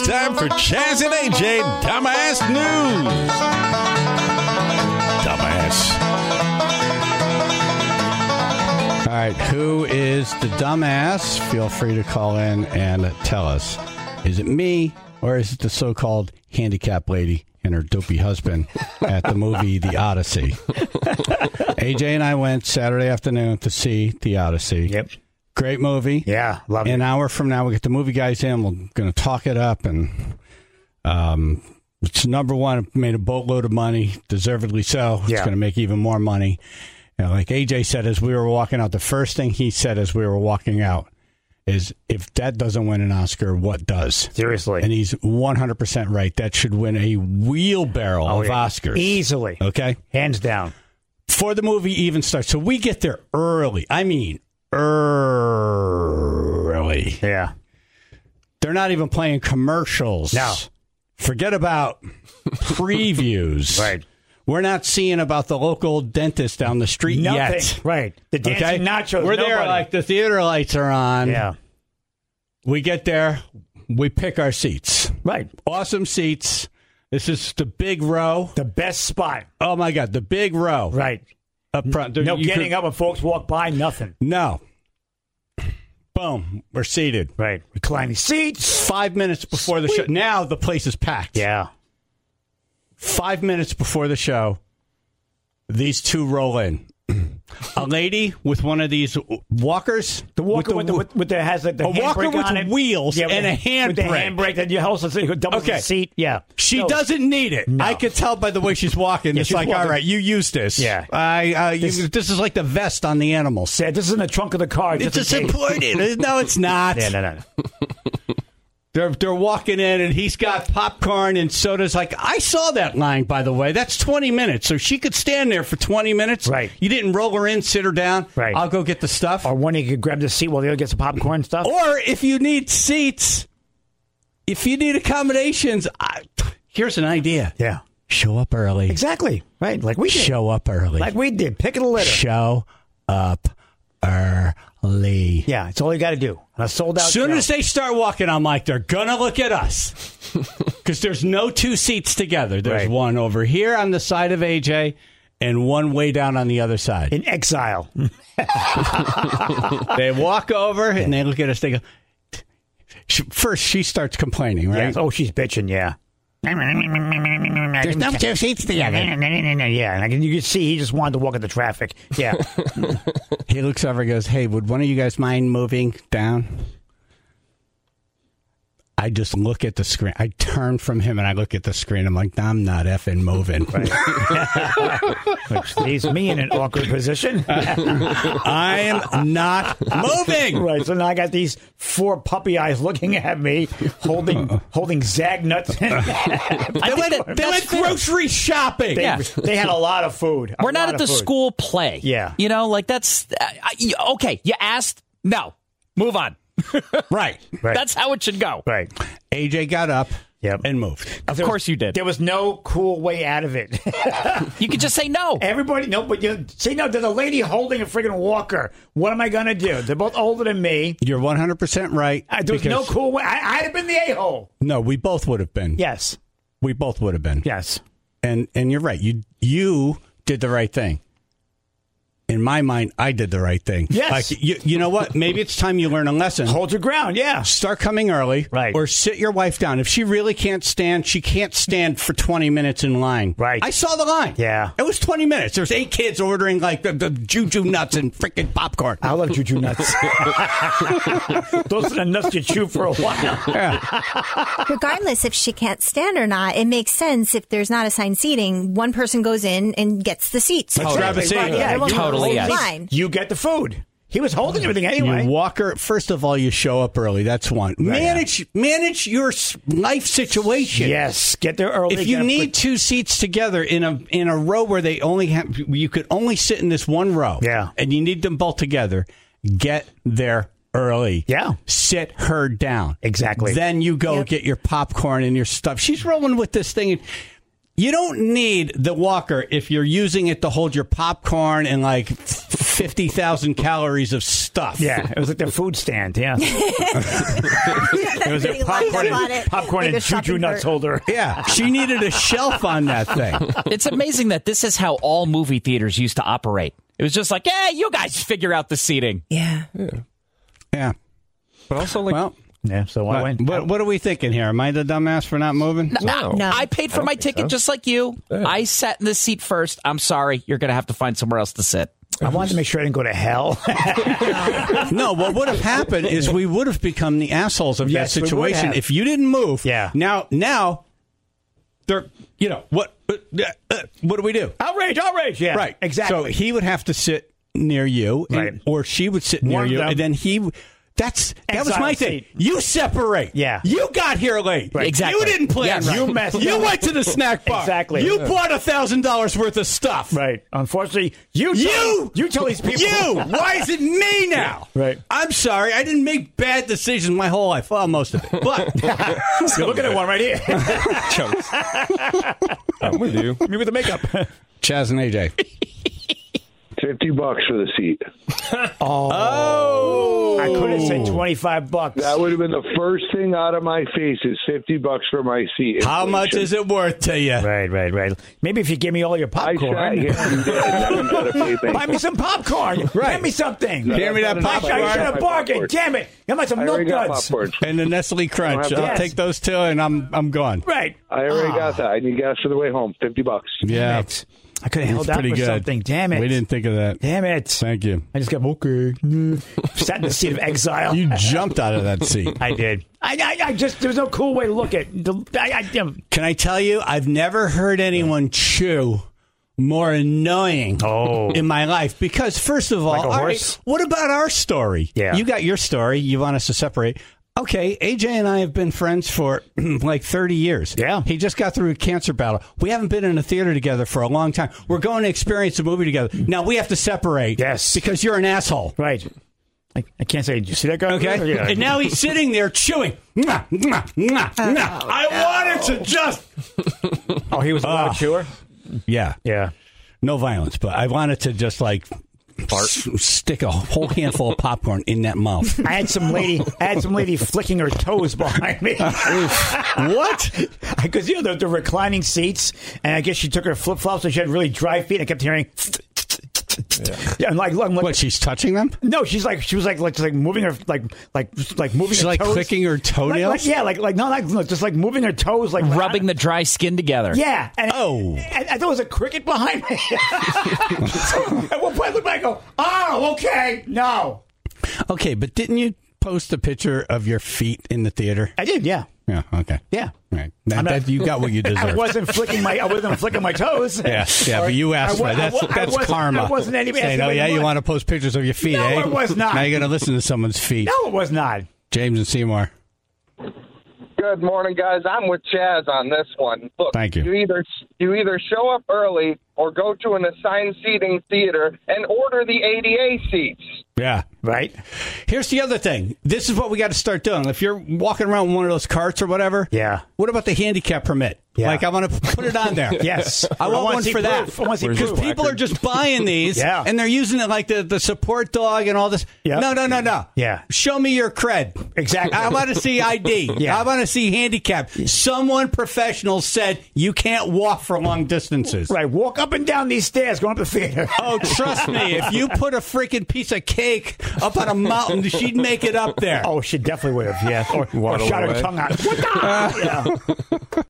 time for Chaz and AJ Dumbass News. Dumbass. All right, who is the dumbass? Feel free to call in and tell us. Is it me, or is it the so-called handicapped lady and her dopey husband at the movie The Odyssey? AJ and I went Saturday afternoon to see The Odyssey. Yep. Great movie. Yeah, love it. An hour from now, we get the movie guys in. We're going to talk it up, and it's number one. It made a boatload of money, deservedly so. It's going to make even more money. You know, like AJ said as we were walking out, the first thing he said as we were walking out is, if that doesn't win an Oscar, what does? Seriously. And he's 100% right. That should win a wheelbarrow of Oscars. Easily. Okay? Hands down. Before the movie even starts. So we get there early. I mean, early. Yeah. They're not even playing commercials. No. Forget about previews. Right. We're not seeing about the local dentist down the street yet. Right. The dancing nachos. We're there like the theater lights are on. Yeah. We get there. We pick our seats. Right. Awesome seats. This is the big row. The best spot. Oh, my God. The big row. Right. Up front. No getting up when folks walk by. Nothing. No. Boom. We're seated. Right. Reclining seats. 5 minutes before the show. Now the place is packed. Yeah. 5 minutes before the show, these two roll in. A lady with one of these walkers. The walker with the has like the a walker handbrake with on it. wheels and a handbrake. With the handbrake that you also doubles the seat. Yeah. She doesn't need it. No. I could tell by the way she's walking. Yeah, it's she's like, walking. all right, you use this. Yeah. This is like the vest on the animals. Said this is in the trunk of the car. It's important. No, it's not. Yeah, no. They're walking in, and he's got popcorn and sodas. Like, I saw that line, by the way. That's 20 minutes. So she could stand there for 20 minutes. Right. You didn't roll her in, sit her down. Right. I'll go get the stuff. Or one, you could grab the seat while the other gets the popcorn and stuff. Or if you need seats, if you need accommodations, here's an idea. Yeah. Show up early. Exactly. Right. Like we did. Show up early. Like we did. Pick of the litter. Show up early. Yeah, it's all you got to do. On a sold out. As soon as they start walking, I'm like, they're going to look at us. Because there's no two seats together. There's one over here on the side of AJ and one way down on the other side. In exile. They walk over and they look at us. They go, first, she starts complaining, right? Yes. Oh, she's bitching, yeah. There's no two seats together. Yeah, and you can see he just wanted to walk in the traffic. Yeah. He looks over and goes, hey, would one of you guys mind moving down? I just look at the screen. I turn from him and I look at the screen. I'm like, I'm not effing moving. Which leaves me in an awkward position. I am not moving. Right. So now I got these four puppy eyes looking at me, holding Zag nuts. They went grocery shopping. They had a lot of food. We're not at the school play. Yeah. You know, like that's okay. You asked. No. Move on. Right. That's how it should go. Right. AJ got up and moved. Of course you did. There was no cool way out of it. You could just say no. Everybody, no, but you say no. There's a lady holding a friggin' walker. What am I going to do? They're both older than me. You're 100% right. There was no cool way. I'd have been the a-hole. No, we both would have been. Yes. We both would have been. Yes. And you're right. You did the right thing. In my mind, I did the right thing. Yes. Like, you know what? Maybe it's time you learn a lesson. Hold your ground, yeah. Start coming early. Right. Or sit your wife down. If she really can't stand, she can't stand for 20 minutes in line. Right. I saw the line. Yeah. It was 20 minutes. There's 8 kids ordering like the juju nuts and freaking popcorn. I love juju nuts. Those are the nuts you chew for a while. Yeah. Regardless if she can't stand or not, it makes sense if there's not assigned seating, one person goes in and gets the seats. Let's grab a seat. Yeah, Totally, yes. Line. You get the food. He was holding everything anyway. You walk her. First of all, you show up early. That's one. Manage your life situation. Yes, get there early. If you need 2 seats together in a row where they only have, you could only sit in this one row. Yeah, and you need them both together. Get there early. Yeah, sit her down. Exactly. Then you go get your popcorn and your stuff. She's rolling with this thing. You don't need the walker if you're using it to hold your popcorn and like 50,000 calories of stuff. Yeah, it was like the food stand. Yeah. It was a They lined up on it popcorn like and a choo-choo shopping nuts cart. holder. Yeah, she needed a shelf on that thing. It's amazing that this is how all movie theaters used to operate. It was just like, hey, you guys figure out the seating. Yeah. Yeah. But also, like, Well, Yeah, so I went. what are we thinking here? Am I the dumbass for not moving? No. No. I paid for my ticket just like you. I sat in the seat first. I'm sorry. You're going to have to find somewhere else to sit. I wanted to make sure I didn't go to hell. No, what would have happened is we would have become the assholes of Yes, that we would situation have. if you didn't move. Yeah. Now, they're, what do we do? Outrage. Yeah. Right. Exactly. So he would have to sit near you, Right. or she would sit near One of you, them. and then that was Exile my thing. seat. You separate. Yeah. You got here late. Right. Exactly. You didn't plan. Yes, right. you messed You up. went to the snack bar. Exactly. You bought $1,000 worth of stuff. Right. Unfortunately, you tell these people. You! Why is it me now? Right. I'm sorry. I didn't make bad decisions my whole life. Well, most of it. But You're looking at one right here. chunks. I'm with you. Me with the makeup. Chaz and AJ. $50 for the seat. I could have said $25. That would have been the first thing out of my face is $50 for my seat. How much is it worth to you? Right. Maybe if you give me all your I sat popcorn. here and did, and now you gotta pay me. Buy me some popcorn. Right. Get me something. Give me that I popcorn. should have My bargained. popcorn. Damn it. Got me some I milk already got duds. popcorn. And the Nestle Crunch. I don't I'll have take those two, and I'm gone. Right. I already got that. I need gas for the way home. $50. Yeah, Damn it. I could have held it's out pretty for good. something. Damn it. We didn't think of that. Damn it. Thank you. I just got okay. Sat in the seat of exile. You jumped out of that seat. I did. I just, there's no cool way to look at it. Can I tell you, I've never heard anyone chew more annoying in my life. Because, first of all, Like a all right, horse? what about our story? Yeah. You got your story. You want us to separate. Okay, AJ and I have been friends for like 30 years. Yeah. He just got through a cancer battle. We haven't been in a theater together for a long time. We're going to experience a movie together. Now we have to separate. Yes. Because you're an asshole. Right. I can't say, did you see that guy? Okay? Yeah. And now he's sitting there chewing. Mwah, mwah, mwah, mwah. I wanted to just... Oh, he was a loud chewer? Yeah. Yeah. No violence, but I wanted to just like stick a whole handful of popcorn in that mouth. I had some lady flicking her toes behind me. What? Because the reclining seats, and I guess she took her flip flops, so she had really dry feet. I kept hearing. Yeah, and like What? She's touching them? no, she was like moving her like moving. She's her like toes. clicking her toenails. Just like moving her toes, like Rubbing the dry skin together. Yeah. And Oh. and I thought it was a cricket behind me. So at one point, I looked back, and go, oh, okay, no, Okay, but didn't you post a picture of your feet in the theater? I did, yeah. Yeah. Okay. Yeah. Right. You got what you deserve. I wasn't flicking my toes. Yeah, but you asked for it. That's karma. I wasn't anybody saying, asking oh, yeah, me you what. want to post pictures of your feet, No, eh? it was not. Now you're going to listen to someone's feet. No, it was not. James and Seymour. Good morning, guys. I'm with Chaz on this one. Look, Thank you. You either show up early or go to an assigned seating theater and order the ADA seats. Yeah. Right? Here's the other thing. This is what we got to start doing. If you're walking around with one of those carts or whatever, Yeah. what about the handicap permit? Yeah. Like, I want to put it on there. Yes. I want wanna one see for that. proof. I wanna see Because proof. people are just buying these Yeah. and they're using it like the support dog and all this. Yep. No. Yeah. Show me your cred. Exactly. I want to see ID. Yeah. I want to see handicap. Someone professional said you can't walk for long distances. Right. Walk up and down these stairs going up the theater. Oh, trust me, if you put a freaking piece of cake up on a mountain, she'd make it up there. Oh, she definitely would have, yeah. Or Waddle shot her away. tongue out. What the? Yeah.